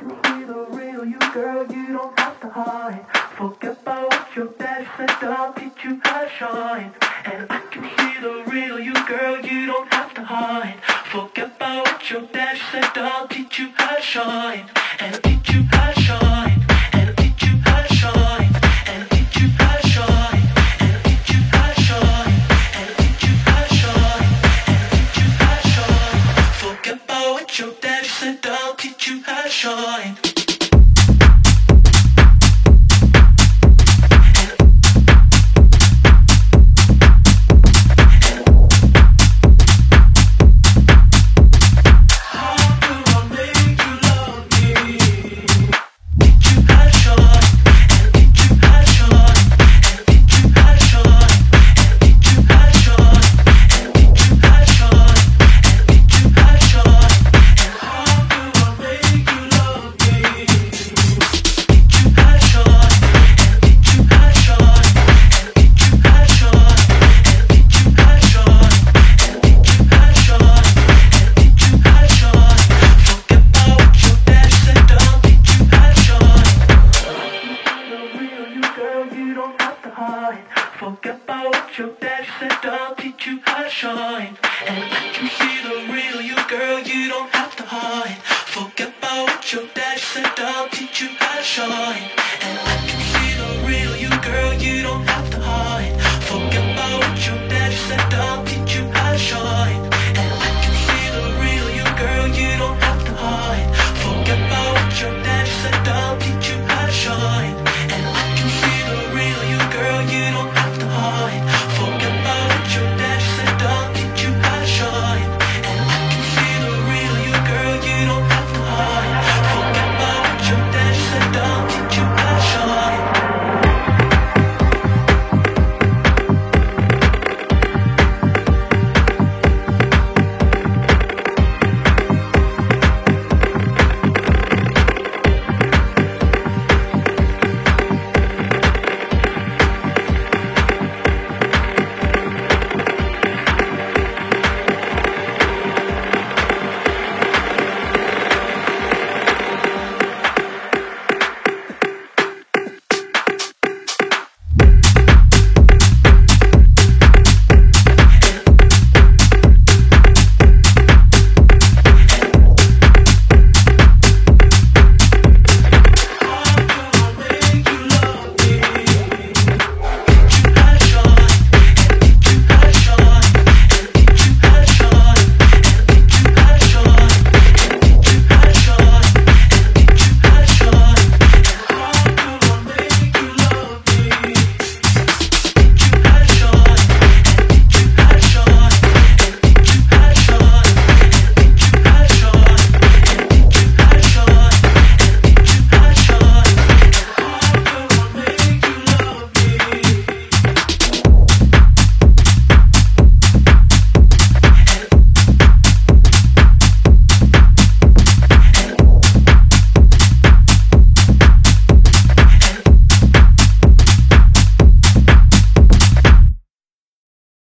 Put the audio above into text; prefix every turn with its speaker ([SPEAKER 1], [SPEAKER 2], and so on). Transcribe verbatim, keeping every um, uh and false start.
[SPEAKER 1] can see the real you, girl, you don't have to hide. Forget about what your dad said, I'll teach you how to shine. And I can see the real you, girl, you don't have to hide. Forget about what your dad said, I'll teach you how to shine. And teach you how to shine. And teach you how to shine. And teach you how to shine. And teach you how to shine. And teach you how to shine. And teach you how to shine. Forget about what your dad said, I'll teach you how to shine. Forget about what your dad said, I'll teach you how to shine. And I can see the real you, girl, you don't have to hide. Forget about what your dad said, I'll teach you how to shine. And I can see the real you, girl, you don't have to hide. Forget about what your dad said, I'll teach you.